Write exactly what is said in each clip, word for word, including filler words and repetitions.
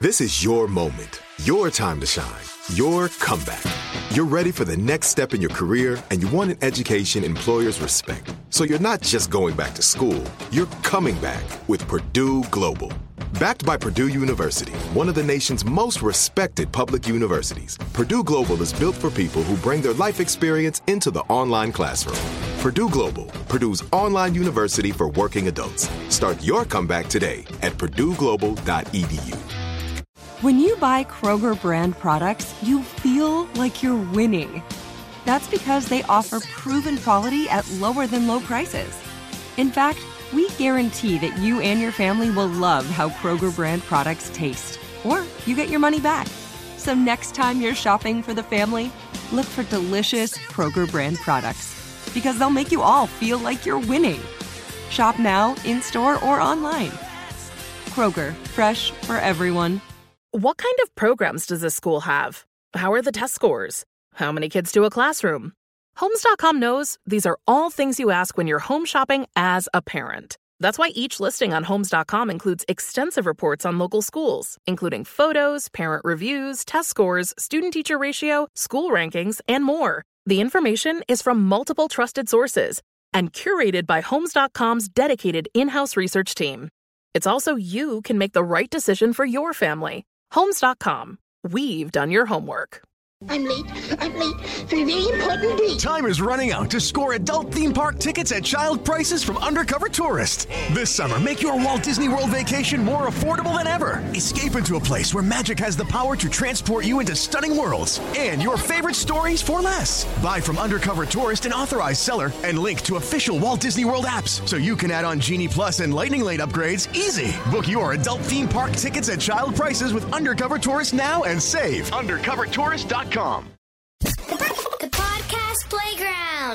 This is your moment, your time to shine, your comeback. You're ready for the next step in your career, and you want an education employers respect. So you're not just going back to school, you're coming back with Purdue Global. Backed by Purdue University, one of the nation's most respected public universities, Purdue Global is built for people who bring their life experience into the online classroom. Purdue Global, Purdue's online university for working adults. Start your comeback today at purdue global dot e d u. When you buy Kroger brand products, you feel like you're winning. That's because they offer proven quality at lower than low prices. In fact, we guarantee that you and your family will love how Kroger brand products taste, or you get your money back. So next time you're shopping for the family, look for delicious Kroger brand products, because they'll make you all feel like you're winning. Shop now, in-store, or online. Kroger, fresh for everyone. What kind of programs does this school have? How are the test scores? How many kids do a classroom? Homes dot com knows these are all things you ask when you're home shopping as a parent. That's why each listing on Homes dot com includes extensive reports on local schools, including photos, parent reviews, test scores, student-teacher ratio, school rankings, and more. The information is from multiple trusted sources and curated by Homes dot com's dedicated in-house research team. It's also you can make the right decision for your family. Homes dot com. We've done your homework. I'm late. I'm late for a very important date. Time is running out to score adult theme park tickets at child prices from Undercover Tourist. This summer, make your Walt Disney World vacation more affordable than ever. Escape into a place where magic has the power to transport you into stunning worlds and your favorite stories for less. Buy from Undercover Tourist, an authorized seller, and link to official Walt Disney World apps so you can add on Genie Plus and Lightning Lane upgrades easy. Book your adult theme park tickets at child prices with Undercover Tourist now and save. undercover tourist dot com. The, the podcast playground.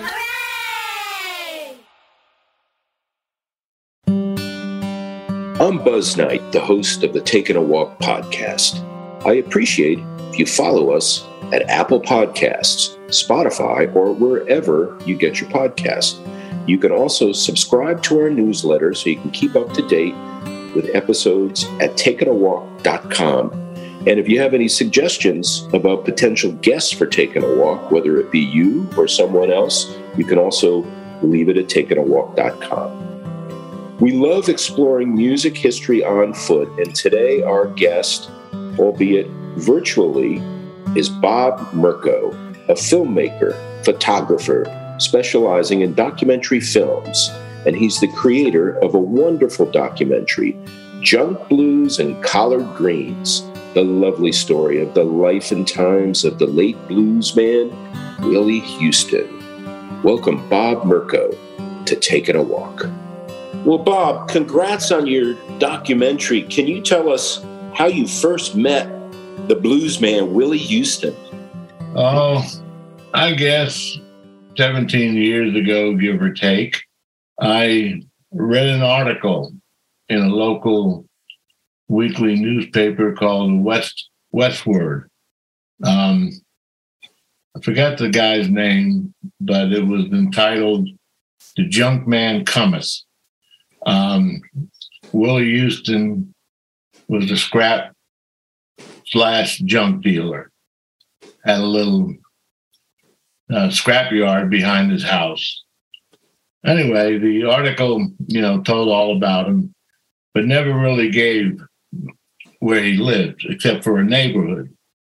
Hooray! I'm Buzz Knight, the host of the Taking a Walk podcast. I appreciate if you follow us at Apple Podcasts, Spotify, or wherever you get your podcasts. You can also subscribe to our newsletter so you can keep up to date with episodes at taking a walk dot com. And if you have any suggestions about potential guests for Taking a Walk, whether it be you or someone else, you can also leave it at taking a walk dot com. We love exploring music history on foot, and today our guest, albeit virtually, is Bob Mirko, a filmmaker, photographer, specializing in documentary films, and he's the creator of a wonderful documentary, Junk Blues and Collard Greens, the lovely story of the life and times of the late blues man, Willie Houston. Welcome, Bob Mirko, to Taking a Walk. Well, Bob, congrats on your documentary. Can you tell us how you first met the blues man, Willie Houston? Oh, I guess seventeen years ago, give or take, I read an article in a local weekly newspaper called West Westward. Um, I forgot the guy's name, but it was entitled "The Junk Man Cometh." Um, Willie Houston was a scrap slash junk dealer. Had a little uh, scrap yard behind his house. Anyway, the article, you know, told all about him, but never really gave where he lived, except for a neighborhood.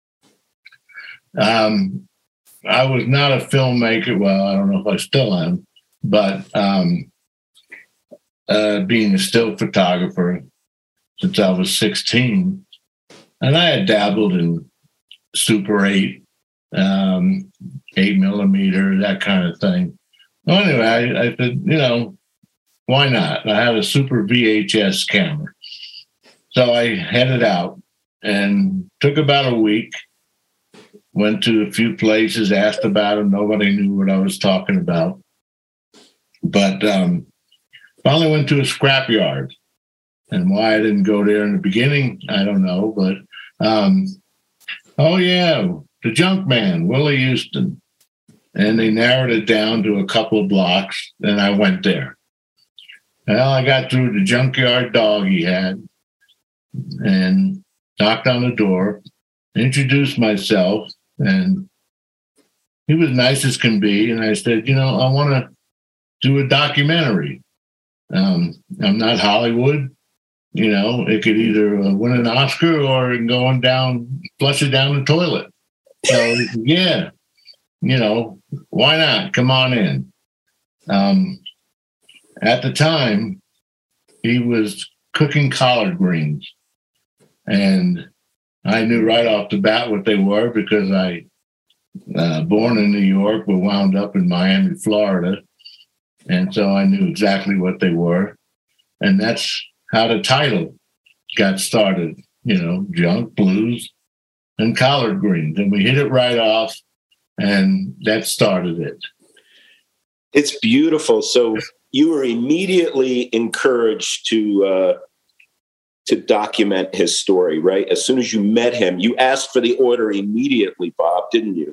Um, I was not a filmmaker. Well, I don't know if I still am, but um, uh, being a still photographer since I was sixteen, and I had dabbled in Super eight, um, eight millimeter, that kind of thing. Well, anyway, I, I said, you know, why not? I had a Super V H S camera. So I headed out and took about a week, went to a few places, asked about him. Nobody knew what I was talking about. But um, finally went to a scrapyard. And why I didn't go there in the beginning, I don't know. But, um, oh, yeah, the junk man, Willie Houston. And they narrowed it down to a couple of blocks, and I went there. Well, I got through the junkyard dog he had, and knocked on the door, introduced myself, and he was nice as can be. And I said, you know, I want to do a documentary. Um, I'm not Hollywood. You know, it could either uh, win an Oscar or going down, flush it down the toilet. So, yeah, you know, why not? Come on in. Um, at the time, he was cooking collard greens. And I knew right off the bat what they were because I, uh, born in New York, but wound up in Miami, Florida. And so I knew exactly what they were. And that's how the title got started, you know, junk, blues, and collard greens. And we hit it right off, and that started it. It's beautiful. So you were immediately encouraged to uh, to document his story, right? As soon as you met him, you asked for the order immediately, Bob, didn't you?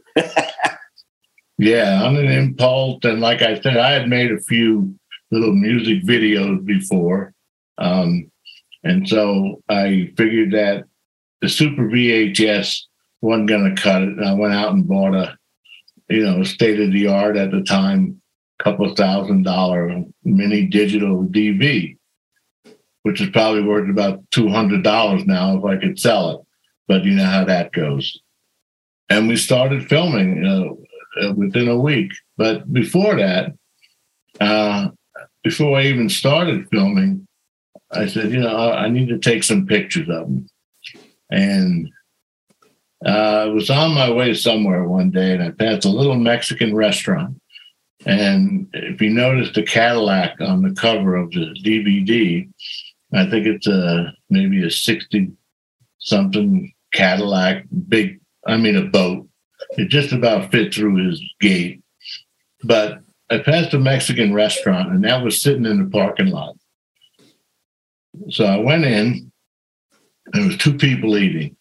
Yeah, on an impulse. And like I said, I had made a few little music videos before. Um, and so I figured that the Super V H S wasn't going to cut it. And I went out and bought a, you know, state of the art at the time, couple thousand dollar mini digital D V, which is probably worth about two hundred dollars now if I could sell it. But you know how that goes. And we started filming uh, within a week. But before that, uh, before I even started filming, I said, you know, I need to take some pictures of them. And uh, I was on my way somewhere one day, and I passed a little Mexican restaurant. And if you notice the Cadillac on the cover of the D V D, I think it's a, maybe a sixty-something Cadillac, big, I mean a boat. It just about fit through his gate. But I passed a Mexican restaurant, and that was sitting in the parking lot. So I went in. There was two people eating.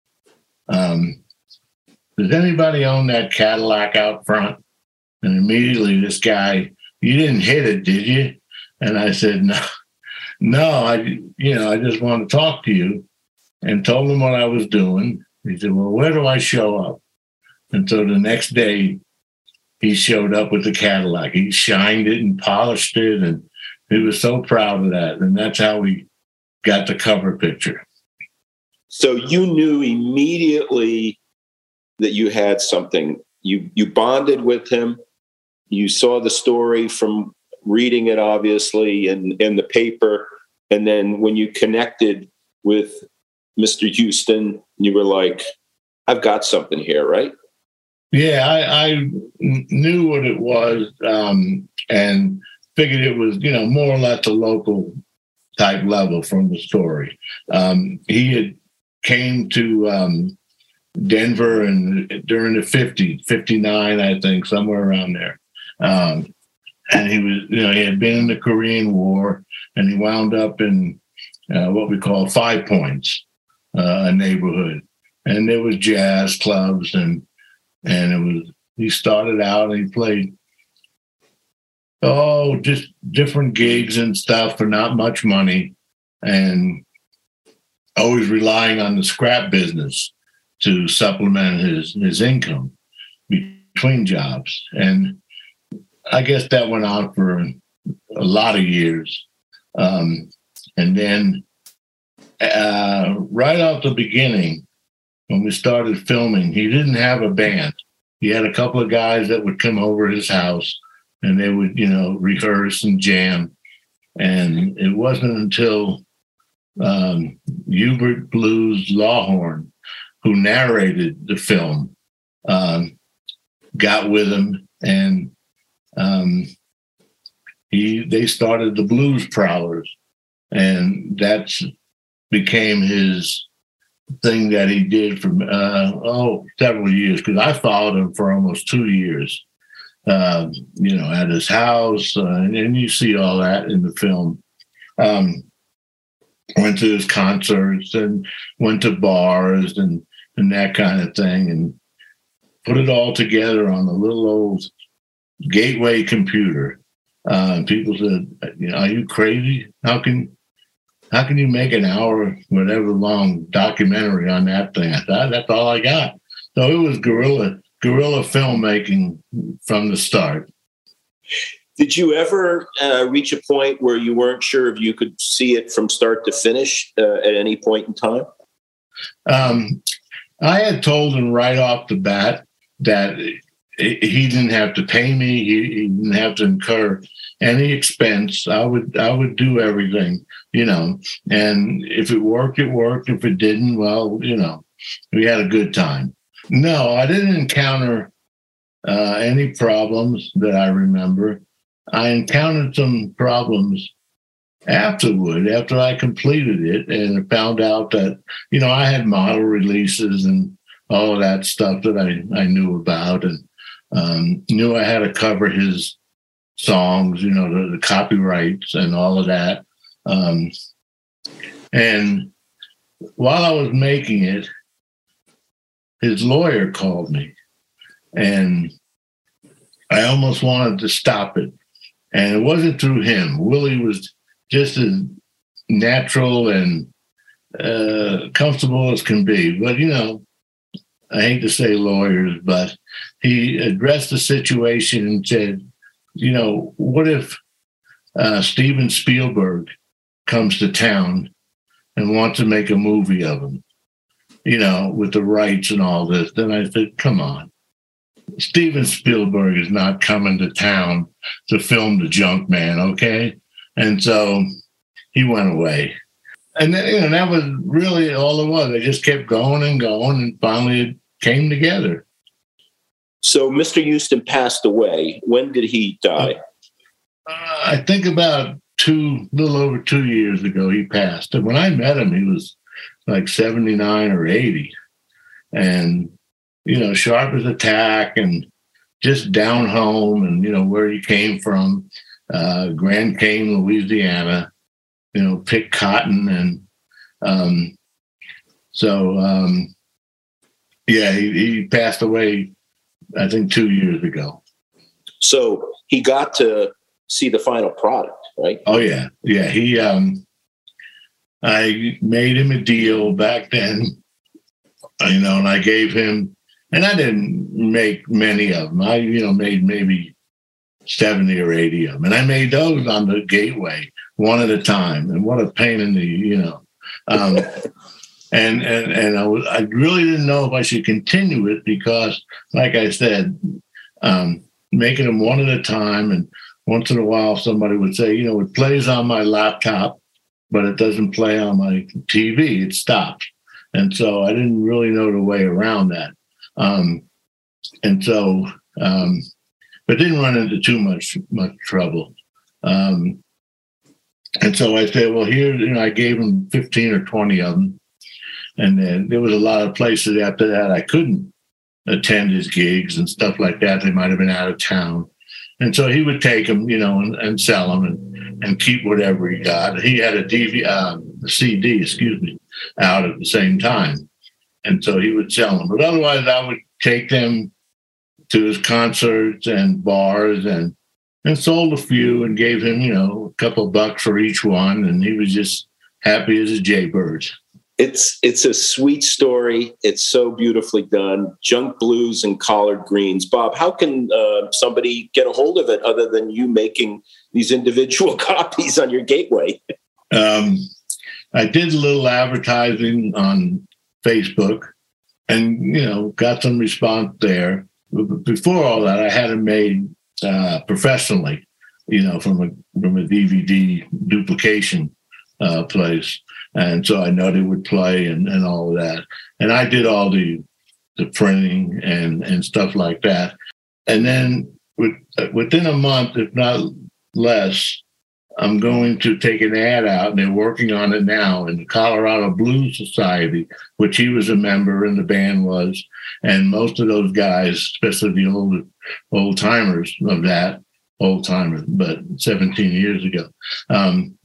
Um, does anybody own that Cadillac out front? And immediately this guy, you didn't hit it, did you? And I said, no, no, I, you know, I just want to talk to you, and told him what I was doing. He said, well, where do I show up? And so the next day he showed up with the Cadillac. He shined it and polished it, and he was so proud of that. And that's how we got the cover picture. So you knew immediately that you had something. You you bonded with him. You saw the story from reading it, obviously, in, in the paper. And then when you connected with Mister Huston, you were like, I've got something here, right? Yeah, I, I knew what it was, um, and figured it was, you know, more or less a local type level from the story. Um, he had came to um, Denver and during the fifties, fifty-nine, I think, somewhere around there. Um, and he was, you know, he had been in the Korean War, and he wound up in uh, what we call Five Points, uh, a neighborhood. And there was jazz clubs, and and it was, he started out and he played, oh, just different gigs and stuff for not much money, and always relying on the scrap business to supplement his, his income between jobs. And I guess that went on for a lot of years. Um, and then uh, right off the beginning, when we started filming, he didn't have a band. He had a couple of guys that would come over his house, and they would, you know, rehearse and jam. And it wasn't until um, Hubert Blues Lawhorn, who narrated the film, um, got with him, and um, he they started the Blues Prowlers, and that's became his thing that he did for uh, oh several years, because I followed him for almost two years. Uh, you know, at his house, uh, and, and you see all that in the film. Um, went to his concerts and went to bars and and that kind of thing, and put it all together on a little old Gateway computer. Uh, people said, "You know, are you crazy? How can how can you make an hour, whatever long documentary on that thing? I thought, that's all I got. So it was guerrilla, guerrilla filmmaking from the start. Did you ever uh, reach a point where you weren't sure if you could see it from start to finish uh, at any point in time? Um, I had told him right off the bat that he didn't have to pay me. He, he didn't have to incur any expense. I would, I would do everything, you know, and if it worked, it worked. If it didn't, well, you know, we had a good time. No, I didn't encounter uh, any problems that I remember. I encountered some problems afterward, after I completed it, and I found out that, you know, I had model releases and all of that stuff that I, I knew about, and um, knew I had to cover his songs, you know, the, the copyrights and all of that. Um, and while I was making it, his lawyer called me, and I almost wanted to stop it. And it wasn't through him. Willie was just as natural and uh, comfortable as can be. But, you know, I hate to say lawyers, but he addressed the situation and said, you know, what if uh, Steven Spielberg comes to town and wants to make a movie of him, you know, with the rights and all this? Then I said, come on. Steven Spielberg is not coming to town to film The Junk Man, okay? And so he went away. And then, you know, that was really all it was. They just kept going and going, and finally it came together. So Mister Huston passed away. When did he die? Uh, I think about two, little over two years ago, he passed. And when I met him, he was like seventy-nine or eighty. And you know, sharp as a tack and just down home, and, you know, where he came from, uh, Grand Cane, Louisiana, you know, picked cotton. And um, so, um, yeah, he, he passed away, I think, two years ago. So he got to see the final product, right? Oh, yeah. Yeah. He, um, I made him a deal back then, you know, and I gave him, and I didn't make many of them. I, you know, made maybe seventy or eighty of them. And I made those on the Gateway, one at a time. And what a pain in the, you know. Um, and and and I, was, I really didn't know if I should continue it because, like I said, um, making them one at a time. And once in a while, somebody would say, you know, it plays on my laptop, but it doesn't play on my T V. It stops. And so I didn't really know the way around that. Um, and so, um, but didn't run into too much, much trouble. Um, and so I said, well, here, you know, I gave him fifteen or twenty of them. And then there was a lot of places after that I couldn't attend his gigs and stuff like that. They might've been out of town. And so he would take them, you know, and, and sell them and, and keep whatever he got. He had a D V D, uh, a C D, excuse me, out at the same time. And so he would sell them. But otherwise, I would take them to his concerts and bars and and sold a few and gave him, you know, a couple of bucks for each one. And he was just happy as a jaybird. It's it's a sweet story. It's so beautifully done. Junk Blues and Collard Greens. Bob, how can uh, somebody get a hold of it other than you making these individual copies on your Gateway? Um, I did a little advertising on Facebook and, you know, got some response there. But before all that, I had it made uh, professionally, you know, from a, from a D V D duplication uh, place. And so I know they would play and, and all of that. And I did all the the printing and, and stuff like that. And then with, within a month, if not less, I'm going to take an ad out, and they're working on it now, in the Colorado Blues Society, which he was a member and the band was. And most of those guys, especially the old old timers of that, old timers, but seventeen years ago, um,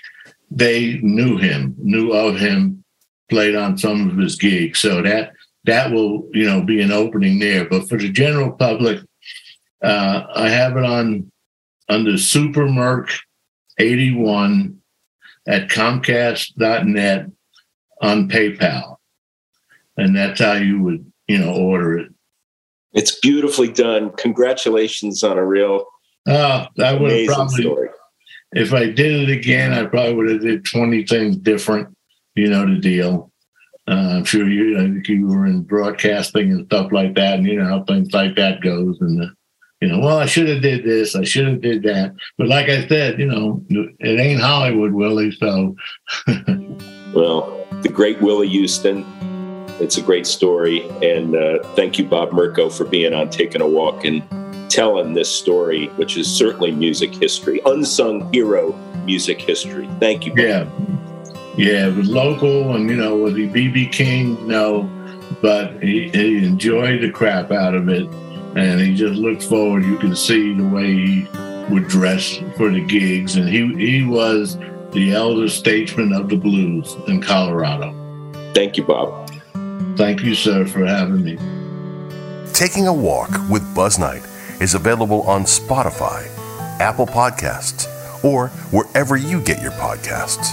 they knew him, knew of him, played on some of his gigs. So that that will, you know, be an opening there. But for the general public, uh, I have it on under Super Merc eighty-one at Comcast dot net on PayPal. And that's how you would, you know, order it. It's beautifully done. Congratulations on a real uh, I would have probably, story. If I did it again, I probably would have did twenty things different, you know, the deal. Uh, I'm sure you, I think you were in broadcasting and stuff like that, and you know how things like that goes. And, uh, you know, well, I should have did this, I should have did that. But like I said, you know, it ain't Hollywood, Willie, so. Well, the great Willie Houston. It's a great story. And uh, thank you, Bob Mirko, for being on Taking a Walk and telling this story, which is certainly music history, unsung hero music history. Thank you, Bob. Yeah. Yeah, it was local, and, you know, was he B B King? No, but he, he enjoyed the crap out of it, and he just looked forward. You can see the way he would dress for the gigs, and he, he was the elder statesman of the blues in Colorado. Thank you, Bob. Thank you, sir, for having me. Taking a Walk with Buzz Knight is available on Spotify, Apple Podcasts, or wherever you get your podcasts.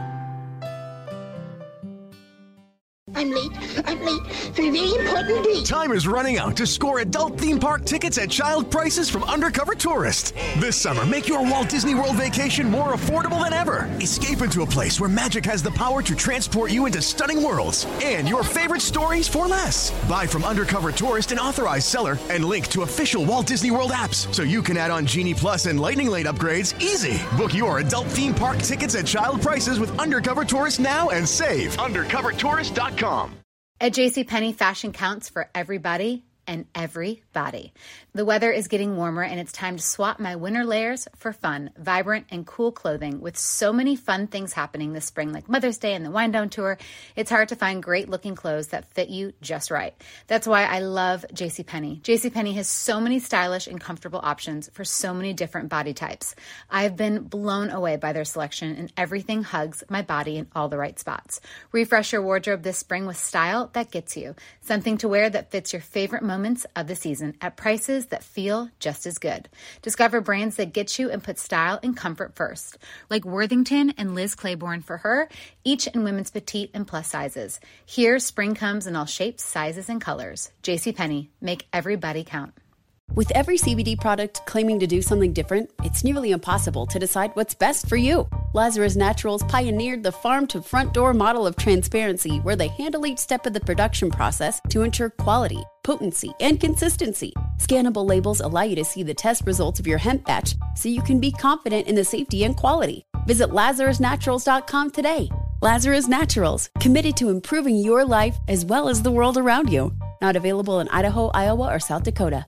I'm late. I'm late for a very important date. Time is running out to score adult theme park tickets at child prices from Undercover Tourist. This summer, make your Walt Disney World vacation more affordable than ever. Escape into a place where magic has the power to transport you into stunning worlds and your favorite stories for less. Buy from Undercover Tourist, an authorized seller, and link to official Walt Disney World apps so you can add on Genie Plus and Lightning Lane upgrades easy. Book your adult theme park tickets at child prices with Undercover Tourist now and save. undercover tourist dot com. At JCPenney, fashion counts for everybody and everybody. The weather is getting warmer, and it's time to swap my winter layers for fun, vibrant, and cool clothing. With so many fun things happening this spring, like Mother's Day and the Wind Down Tour, it's hard to find great-looking clothes that fit you just right. That's why I love JCPenney. JCPenney has so many stylish and comfortable options for so many different body types. I've been blown away by their selection, and everything hugs my body in all the right spots. Refresh your wardrobe this spring with style that gets you. Something to wear that fits your favorite moments of the season at prices that feel just as good. Discover brands that get you and put style and comfort first, like Worthington and Liz Claiborne for her, each in women's petite and plus sizes. Here, spring comes in all shapes, sizes, and colors. JCPenney, make everybody count. With every C B D product claiming to do something different, it's nearly impossible to decide what's best for you. Lazarus Naturals pioneered the farm-to-front-door model of transparency, where they handle each step of the production process to ensure quality, potency, and consistency. Scannable labels allow you to see the test results of your hemp batch, so you can be confident in the safety and quality. Visit lazarus naturals dot com today. Lazarus Naturals, committed to improving your life as well as the world around you. Not available in Idaho, Iowa, or South Dakota.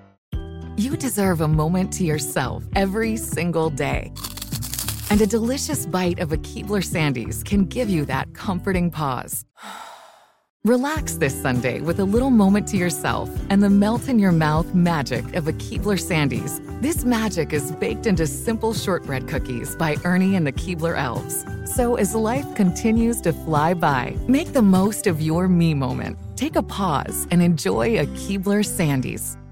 You deserve a moment to yourself every single day. And a delicious bite of a Keebler Sandies can give you that comforting pause. Relax this Sunday with a little moment to yourself and the melt-in-your-mouth magic of a Keebler Sandies. This magic is baked into simple shortbread cookies by Ernie and the Keebler Elves. So as life continues to fly by, make the most of your me moment. Take a pause and enjoy a Keebler Sandies.